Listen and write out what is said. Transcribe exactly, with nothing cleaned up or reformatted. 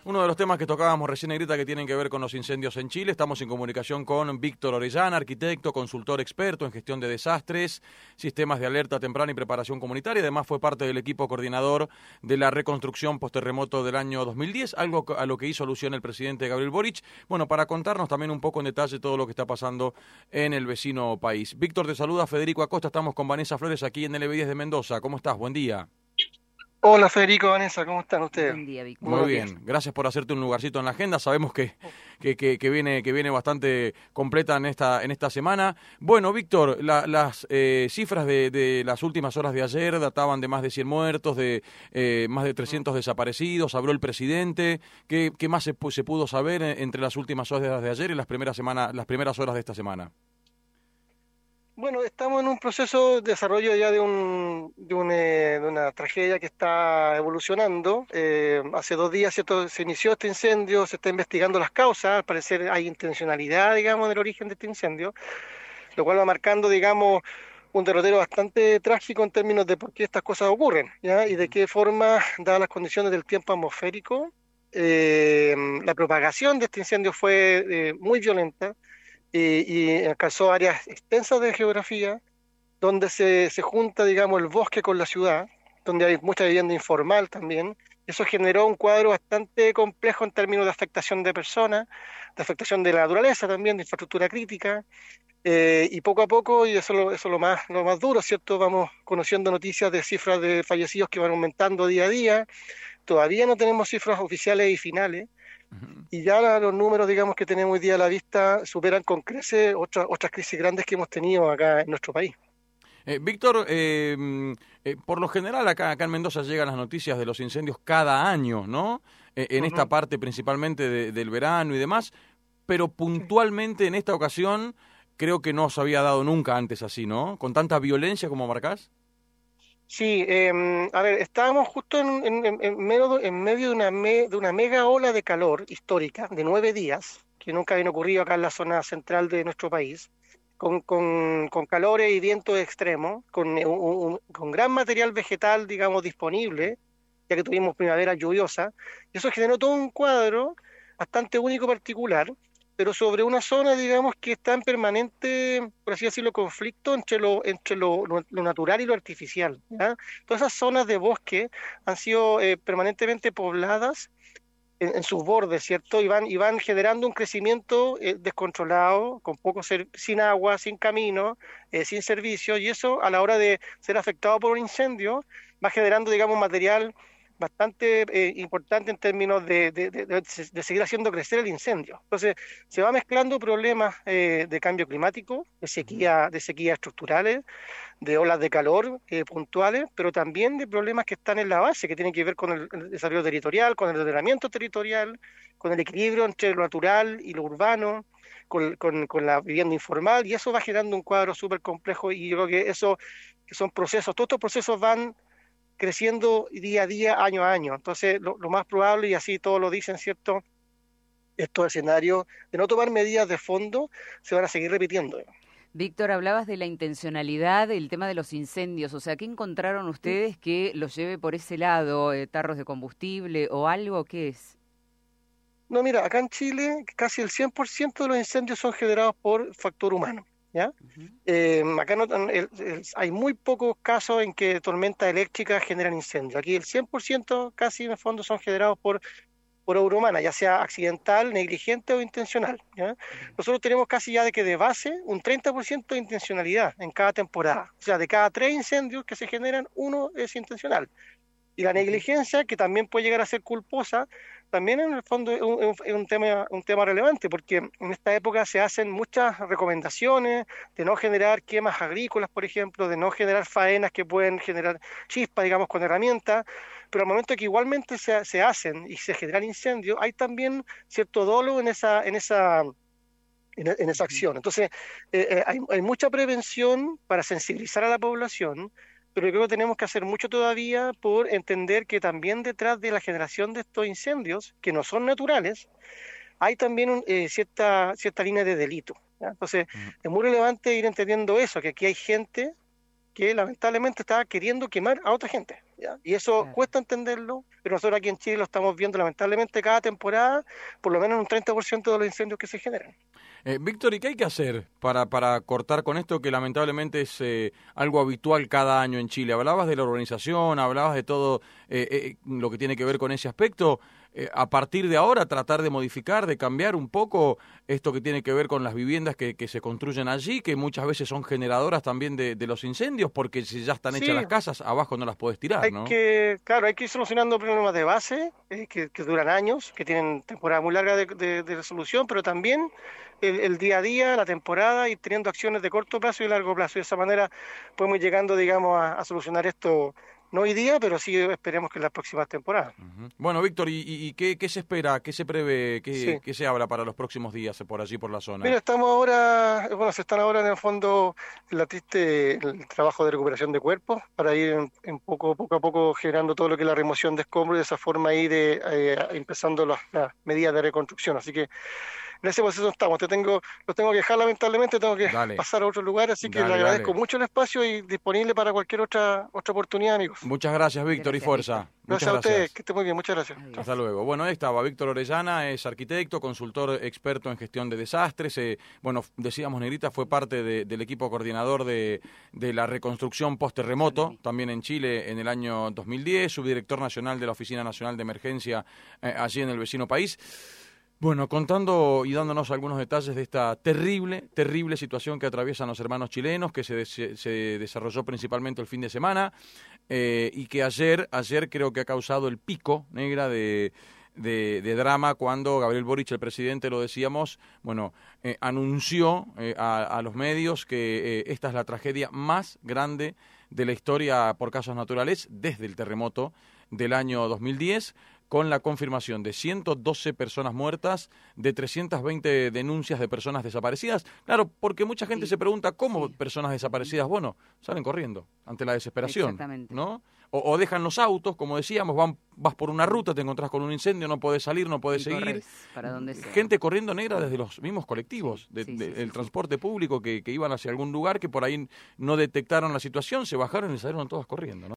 Uno de los temas que tocábamos recién, Negrita, que tienen que ver con los incendios en Chile. Estamos en comunicación con Víctor Orellana, arquitecto, consultor experto en gestión de desastres, sistemas de alerta temprana y preparación comunitaria. Además fue parte del equipo coordinador de la reconstrucción posterremoto del año dos mil diez, algo a lo que hizo alusión el presidente Gabriel Boric. Bueno, para contarnos también un poco en detalle todo lo que está pasando en el vecino país. Víctor, te saluda Federico Acosta. Estamos con Vanessa Flores aquí en L B diez de Mendoza. ¿Cómo estás? Buen día. Hola Federico, Vanessa, ¿cómo están ustedes? Buen día, Víctor. Muy bien, gracias por hacerte un lugarcito en la agenda. Sabemos que, que, que, que viene que viene bastante completa en esta en esta semana. Bueno, Víctor, la, las eh, cifras de, de las últimas horas de ayer databan de más de cien muertos, de eh, más de trescientos desaparecidos. Habló el presidente. ¿Qué, qué más se, se pudo saber entre las últimas horas de ayer y las primeras semanas, las primeras horas de esta semana? Bueno, estamos en un proceso de desarrollo ya de, un, de, un, eh, de una tragedia que está evolucionando. Eh, hace dos días, ¿cierto?, se inició este incendio, se está investigando las causas. Al parecer hay intencionalidad, digamos, en el origen de este incendio, lo cual va marcando, digamos, un derrotero bastante trágico en términos de por qué estas cosas ocurren, ¿ya? Y de qué forma, dadas las condiciones del tiempo atmosférico, eh, la propagación de este incendio fue eh, muy violenta. Y, y alcanzó áreas extensas de geografía, donde se, se junta, digamos, el bosque con la ciudad, donde hay mucha vivienda informal también. Eso generó un cuadro bastante complejo en términos de afectación de personas, de afectación de la naturaleza también, de infraestructura crítica, eh, y poco a poco, y eso, lo, eso es lo más, lo más duro, ¿cierto? Vamos conociendo noticias de cifras de fallecidos que van aumentando día a día. Todavía no tenemos cifras oficiales y finales, y ya la- los números, digamos, que tenemos hoy día a la vista superan con creces otras otras crisis grandes que hemos tenido acá en nuestro país. Eh, Víctor, eh, mm, eh, por lo general acá, acá en Mendoza llegan las noticias de los incendios cada año, ¿no? Eh, en esta Ujú. parte principalmente de- del verano y demás, pero Sí. puntualmente en esta ocasión creo que no se había dado nunca antes así, ¿no? Con tanta violencia como marcás. Sí, em, a ver, estábamos justo en, en- en- en medio, en medio de una, me- de una mega ola de calor histórica de nueve días, que nunca habían ocurrido acá en la zona central de nuestro país, con, con, con calores y vientos extremos, con, eh, un- un- con gran material vegetal, digamos, disponible, ya que tuvimos primavera lluviosa, y eso generó todo un cuadro bastante único, particular, pero sobre una zona, digamos, que está en permanente, por así decirlo, conflicto entre lo, entre lo, lo- lo natural y lo artificial, ¿ya? Todas esas zonas de bosque han sido eh, permanentemente pobladas en, en sus bordes, ¿cierto? Y van, y van generando un crecimiento eh, descontrolado, con poco ser- sin agua, sin camino, eh, sin servicios, y eso a la hora de ser afectado por un incendio va generando, digamos, material bastante eh, importante en términos de, de- de- de- de seguir haciendo crecer el incendio. Entonces, se va mezclando problemas eh, de cambio climático, de sequía, de sequías estructurales, de olas de calor eh, puntuales, pero también de problemas que están en la base, que tienen que ver con el, el desarrollo territorial, con el ordenamiento territorial, con el equilibrio entre lo natural y lo urbano, con, con, con la vivienda informal, y eso va generando un cuadro súper complejo, y yo creo que eso, que son procesos, todos estos procesos van creciendo día a día, año a año. Entonces, lo, lo más probable, y así todos lo dicen, ¿cierto? Estos escenarios de no tomar medidas de fondo se van a seguir repitiendo. Víctor, hablabas de la intencionalidad, el tema de los incendios, o sea, ¿qué encontraron ustedes que los lleve por ese lado? Eh, ¿tarros de combustible o algo? ¿Qué es? No, mira, acá en Chile casi el cien por ciento de los incendios son generados por factor humano, ¿ya? Ujú. Eh, acá no, el- el- hay muy pocos casos en que tormentas eléctricas generan incendios. Aquí el cien por ciento casi en el fondo son generados por, por obra humana, ya sea accidental, negligente o intencional, ¿ya? Bien. Nosotros tenemos casi ya de que de base un treinta por ciento de intencionalidad en cada temporada. O sea, de cada tres incendios que se generan, uno es intencional. Y la Ujú. negligencia, que también puede llegar a ser culposa, también en el fondo es un, es un tema, un tema relevante, porque en esta época se hacen muchas recomendaciones de no generar quemas agrícolas, por ejemplo, de no generar faenas que pueden generar chispas, digamos, con herramientas, pero al momento que igualmente se, se hacen y se generan incendios, hay también cierto dolo en esa, en esa, en, en esa Ujú. acción. Entonces, eh, eh, hay, hay mucha prevención para sensibilizar a la población, pero yo creo que tenemos que hacer mucho todavía por entender que también detrás de la generación de estos incendios, que no son naturales, hay también un, eh, cierta, cierta línea de delito, ¿ya? Entonces, Ujú. es muy relevante ir entendiendo eso, que aquí hay gente que lamentablemente está queriendo quemar a otra gente. ¿ya? Y eso Claro. cuesta entenderlo, pero nosotros aquí en Chile lo estamos viendo lamentablemente cada temporada, por lo menos un treinta por ciento de los incendios que se generan. Eh, Víctor, ¿y qué hay que hacer para, para cortar con esto que lamentablemente es eh, algo habitual cada año en Chile? Hablabas de la urbanización, hablabas de todo eh, eh, lo que tiene que ver con ese aspecto. Eh, a partir de ahora, tratar de modificar, de cambiar un poco esto que tiene que ver con las viviendas que, que se construyen allí, que muchas veces son generadoras también de, de los incendios, porque si ya están hechas Sí, las casas, abajo no las puedes tirar, hay ¿no? que, claro, hay que ir solucionando problemas de base eh, que, que duran años, que tienen temporada muy larga de, de- de resolución, pero también el, el día a día, la temporada y teniendo acciones de corto plazo y largo plazo. Y de esa manera podemos ir llegando, digamos, a, a solucionar esto, no hoy día, pero sí esperemos que en las próximas temporadas. Ujú. Bueno, Víctor, ¿y, y- y qué, qué se espera, qué se prevé, qué, Sí. qué se habla para los próximos días por allí, por la zona? Mira, estamos ahora, bueno, se están ahora en el fondo en la triste, el trabajo de recuperación de cuerpos para ir en, en poco, poco a poco generando todo lo que es la remoción de escombros y de esa forma ir eh, eh, empezando las, las medidas de reconstrucción. Así que en ese proceso estamos. Te tengo, los tengo que dejar lamentablemente, tengo que Dale, pasar a otro lugar, así que le dale, agradezco dale. mucho el espacio y disponible para cualquier otra, otra oportunidad, amigos. Muchas gracias, Víctor, y Gracias, fuerza. Víctor. Muchas Gracias a ustedes, gracias. que estén muy bien, muchas gracias. Adiós. Chao. Hasta luego. Bueno, ahí estaba Víctor Orellana, es arquitecto, consultor experto en gestión de desastres. Eh, bueno, decíamos, Negrita, fue parte de- del equipo coordinador de, de la reconstrucción post-terremoto, también en Chile en el año dos mil diez, subdirector nacional de la Oficina Nacional de Emergencia eh, allí en el vecino país. Bueno, contando y dándonos algunos detalles de esta terrible, terrible situación que atraviesan los hermanos chilenos, que se, des- se desarrolló principalmente el fin de semana eh, y que ayer, ayer creo que ha causado el pico, Negra, de, de, de drama cuando Gabriel Boric, el presidente, lo decíamos, bueno, eh, anunció eh, a, a los medios que eh, esta es la tragedia más grande de la historia por casos naturales desde el terremoto del año dos mil diez, con la confirmación de ciento doce personas muertas, de trescientas veinte denuncias de personas desaparecidas. Claro, porque mucha gente Sí, se pregunta cómo sí. personas desaparecidas, bueno, salen corriendo ante la desesperación, Exactamente. ¿no? O, o dejan los autos, como decíamos, van, vas por una ruta, te encontrás con un incendio, no podés salir, no podés Y seguir. corres para donde sea. Gente corriendo, Negra, desde los mismos colectivos, Sí, de- sí, de- sí, sí, el sí. transporte público que, que iban hacia algún lugar, que por ahí no detectaron la situación, se bajaron y salieron todas corriendo, ¿no?